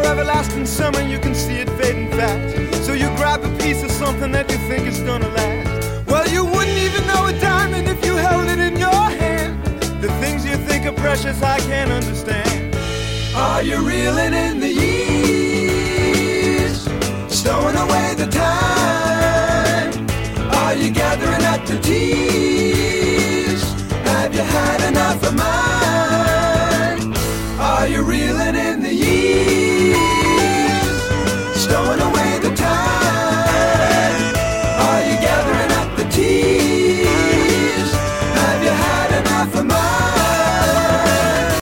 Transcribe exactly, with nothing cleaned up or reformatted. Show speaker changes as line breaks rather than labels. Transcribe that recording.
everlasting summer, you can see it fading fast. So you grab a piece of something that you think is gonna last. Well, you wouldn't even know a diamond if you held it in your hand. The things you think are precious, I can't understand. Are you reeling in the years, stowing away the time?